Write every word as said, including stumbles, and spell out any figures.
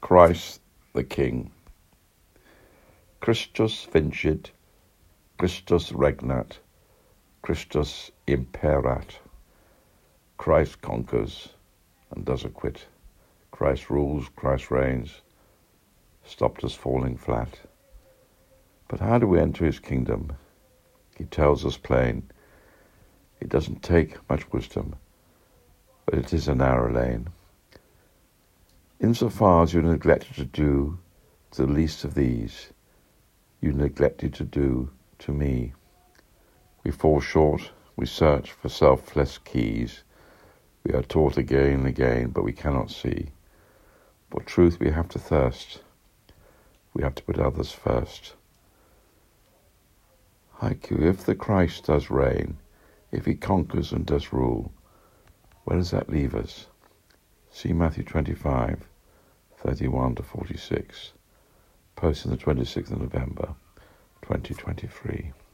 Christ the King. Christus vincit, Christus regnat, Christus imperat. Christ conquers and does acquit. Christ rules, Christ reigns, stopped us falling flat. But how do we enter his kingdom? He tells us plain, it doesn't take much wisdom, but it is a narrow lane. Insofar as you neglected to do to the least of these, you neglected to do to me. We fall short, we search for selfless keys. We are taught again and again, but we cannot see. For truth we have to thirst. We have to put others first. Haiku, if the Christ does reign, if he conquers and does rule, where does that leave us? See Matthew twenty-five, thirty-one to forty-six, posted on the twenty-sixth of November, twenty twenty-three.